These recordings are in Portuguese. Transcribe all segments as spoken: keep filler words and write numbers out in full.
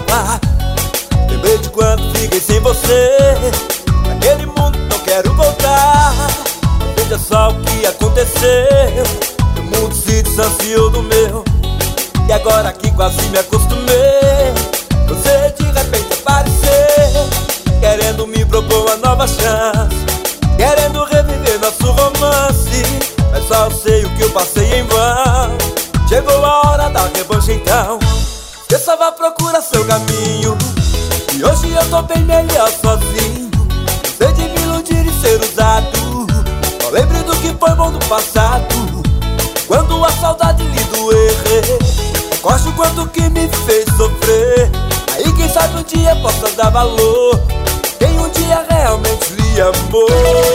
falar. Lembrei de quando fiquei sem você, naquele mundo não quero voltar. Veja só o que aconteceu, o mundo se distanciou do meu. E agora que quase me acostumei, você de repente apareceu, querendo me propor uma nova chance, querendo reviver nosso romance. Mas só sei o que eu passei em vão. Chegou a hora da revanche então. Esqueça, vá procurar seu caminho, e hoje eu tô bem melhor sozinho. Sei de me iludir e ser usado, só lembre do que foi bom do passado. Quando a saudade lhe doer, recorde o quanto que me fez sofrer. Aí quem sabe um dia possa dar valor quem um dia realmente lhe amou.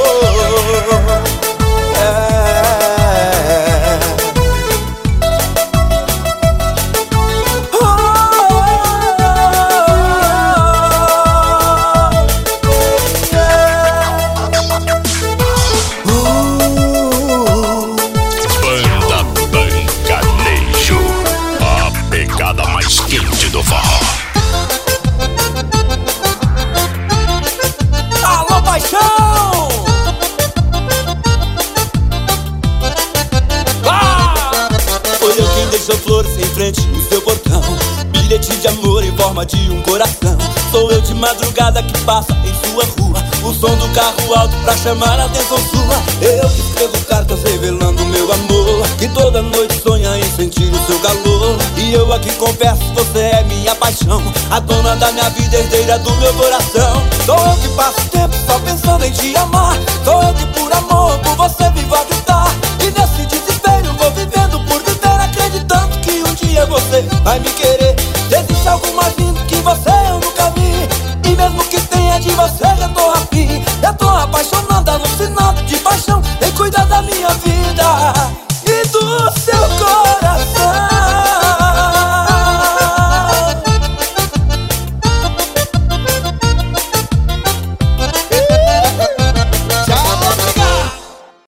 É. Quente do forró. Alô, paixão! Ah! Foi eu quem deixou flores em frente no seu portão, bilhete de amor em forma de um coração. Sou eu de madrugada que passa em sua rua, o som do carro alto pra chamar a atenção sua. Eu que escrevo cartas revelando meu amor, que toda noite sonha em sentir o seu calor. E eu aqui confesso, você é minha paixão, a dona da minha vida, herdeira do meu coração. Sou eu que passo o tempo só pensando em te amar, sou eu que por amor por você vivo a gritar. E nesse desespero vou vivendo